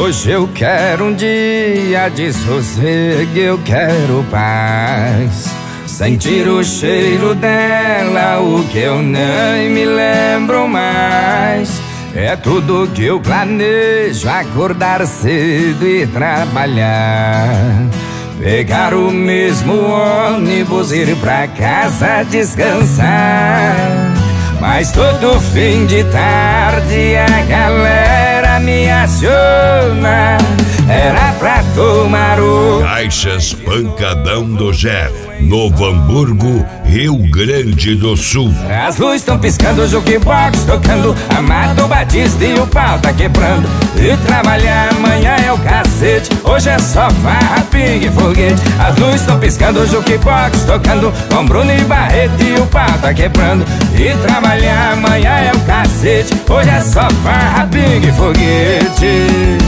Hoje eu quero um dia de sossego, eu quero paz. Sentir o cheiro dela, o que eu nem me lembro mais. É tudo que eu planejo, acordar cedo e trabalhar. Pegar o mesmo ônibus, ir pra casa descansar. Mas todo fim de tarde a galera me aciona. Era pra tomar o Caixas Pancadão do Jeff, Novo Hamburgo, Rio Grande do Sul. As luzes estão piscando, o jukebox tocando, Amado Batista e o pau tá quebrando. E trabalhar amanhã é o cacete, hoje é só farra, pingue e foguete. As luzes estão piscando, o jukebox tocando, com Bruno e Barreto e o pau tá quebrando. E trabalhar amanhã é o cacete, hoje é só farra, pingue e foguete.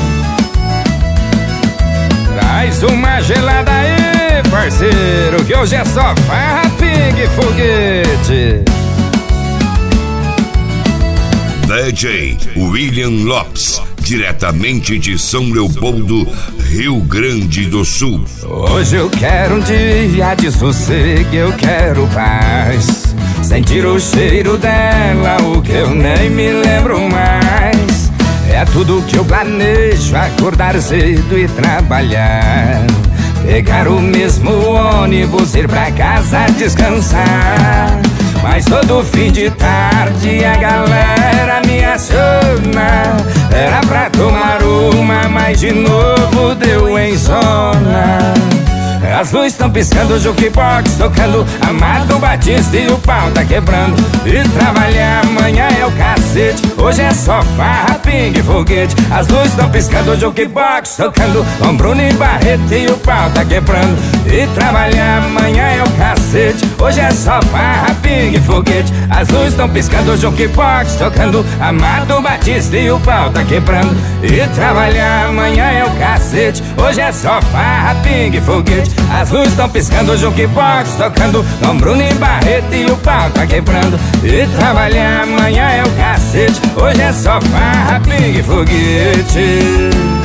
Traz uma gelada aí, parceiro, que hoje é só farra, pingue e foguete. DJ William Lopes, diretamente de São Leopoldo, Rio Grande do Sul. Hoje eu quero um dia de sossego, eu quero paz. Sentir o cheiro dela, o que eu nem me lembro mais. É tudo que eu planejo, acordar cedo e trabalhar. Pegar o mesmo ônibus, ir pra casa descansar. Mas todo fim de tarde a galera me aciona. Era pra tomar uma, mas de novo deu em zona. As luzes estão piscando, o jukebox tocando, Amado Batista e o pau tá quebrando. E trabalhar amanhã é o cacete, hoje é só farra, pingue e foguete. As luzes estão piscando, o jukebox tocando, com Bruno e Barreto e o pau tá quebrando. E trabalhar amanhã é o cacete, hoje é só farra, pingue e foguete. As luzes estão piscando, o jukebox tocando, Amado Batista e o pau tá quebrando. E trabalhar amanhã é o cacete, hoje é só farra, pingue e foguete. As luzes estão piscando, o jukebox tocando, com Bruno e Barreto e o pau tá quebrando. E trabalhar amanhã é o cacete, hoje é só farra, pingue e foguete.